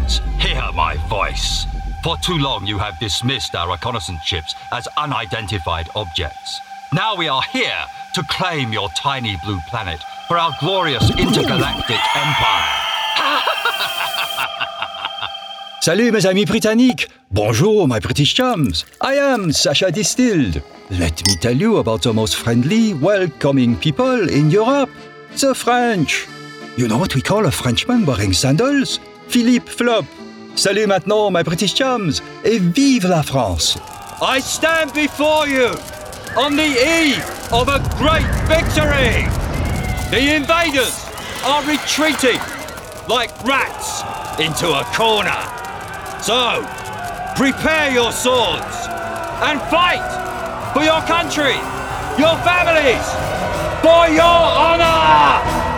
Chums, hear my voice. For too long you have dismissed our reconnaissance ships as unidentified objects. Now we are here to claim your tiny blue planet for our glorious intergalactic empire. Salut mes amis britanniques! Bonjour my British chums! I am Sacha Distilled. Let me tell you about the most friendly, welcoming people in Europe, the French. You know what we call a Frenchman wearing sandals? Philippe Flop. Salut maintenant my British chums, et vive la France! I stand before you on the eve of a great victory! The invaders are retreating like rats into a corner. So, prepare your swords and fight for your country, your families, for your honor!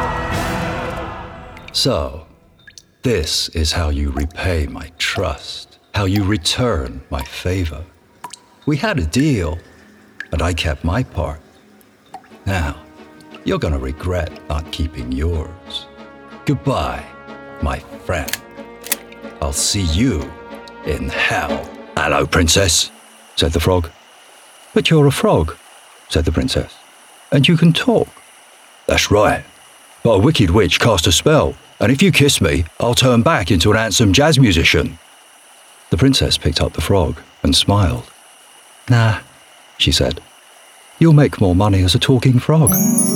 So, this is how you repay my trust, how you return my favor. We had a deal, and I kept my part. Now, you're gonna regret not keeping yours. Goodbye, my friend. I'll see you in hell. Hello, princess, said the frog. But you're a frog, said the princess, and you can talk. That's right, but a wicked witch cast a spell, and if you kiss me, I'll turn back into an handsome jazz musician. The princess picked up the frog and smiled. Nah, she said. You'll make more money as a talking frog.